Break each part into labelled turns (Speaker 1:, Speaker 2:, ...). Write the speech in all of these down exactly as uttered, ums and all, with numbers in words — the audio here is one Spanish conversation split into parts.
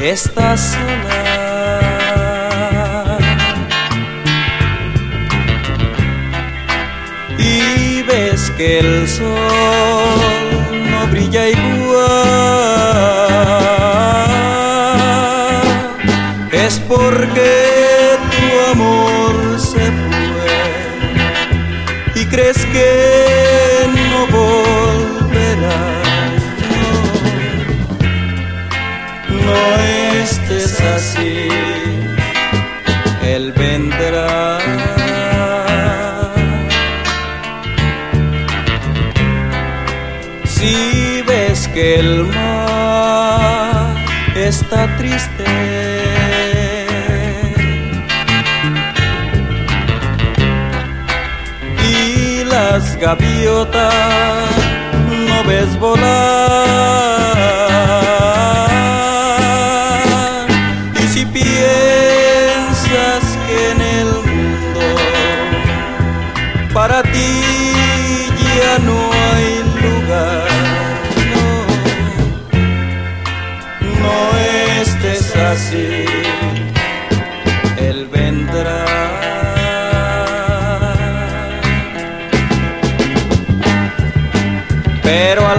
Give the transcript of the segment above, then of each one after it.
Speaker 1: estás sola. Y ves que el sol no brilla igual, es porque tu amor se fue y crees que no volverá. No, no estés así, él vendrá. Si ves que el mar está triste y las gaviotas no ves volar, y si piensas que en el mundo para ti ya no hay lugar, no, no estés así, él vendrá. Pero al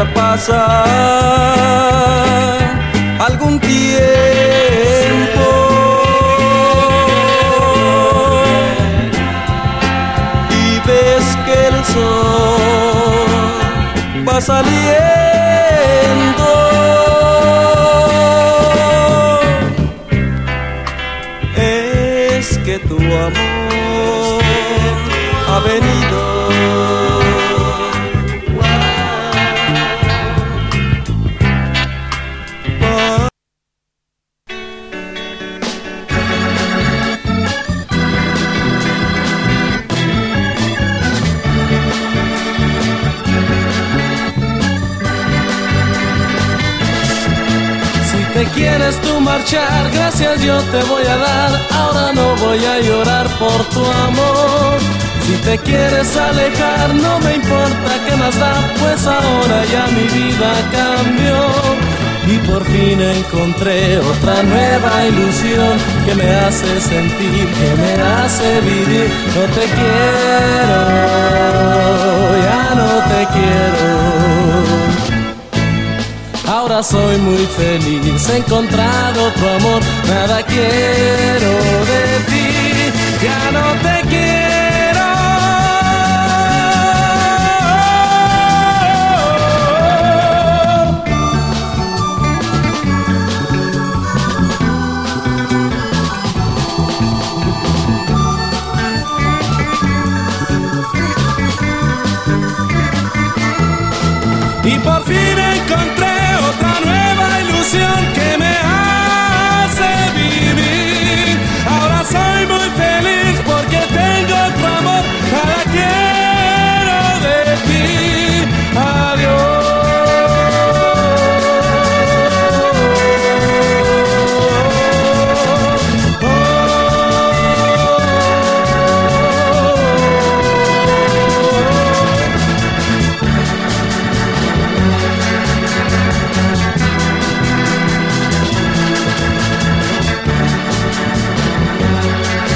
Speaker 1: pasar algún tiempo y ves que el sol va saliendo, es que tu amor ha venido.
Speaker 2: Te quieres tú marchar, gracias yo te voy a dar, ahora no voy a llorar por tu amor. Si te quieres alejar, no me importa qué más da, pues ahora ya mi vida cambió. Y por fin encontré otra nueva ilusión que me hace sentir, que me hace vivir. No te quiero, ya no te quiero. Ahora soy muy feliz, he encontrado tu amor, nada quiero de ti, ya no te quiero.